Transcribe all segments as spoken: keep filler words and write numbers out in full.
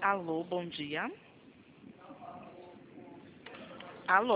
Alô, bom dia. Alô?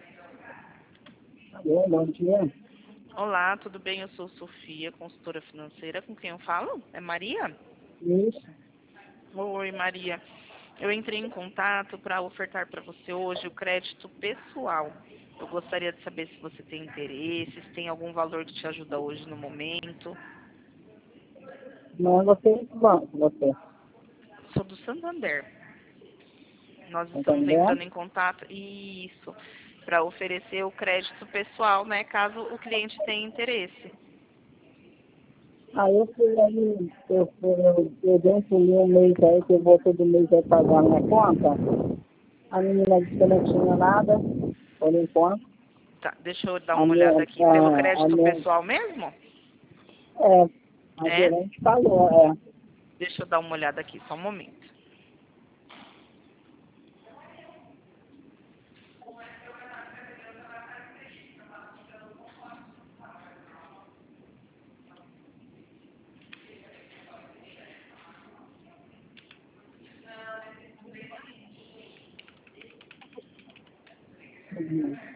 Alô, bom dia. Olá, tudo bem? Eu sou Sofia, consultora financeira. Com quem eu falo? É Maria? Isso. Oi, Maria. Eu entrei em contato para ofertar para você hoje o crédito pessoal. Eu gostaria de saber se você tem interesse, se tem algum valor que te ajuda hoje no momento. Não, você é do banco, você. Sou do Santander. Nós estamos Entendeu? entrando em contato, isso, para oferecer o crédito pessoal, né, caso o cliente tenha interesse. Aí eu fui aí, eu fui, eu, eu dentro de um mês aí, que eu vou todo mês aí pagar minha conta. A menina disse que não tinha nada, por enquanto. Tá, deixa eu dar A uma minha, olhada aqui. Pelo a, a crédito minha, pessoal mesmo? é, a É? gerente falou, é. Deixa eu dar uma olhada aqui, só um momento. Uhum.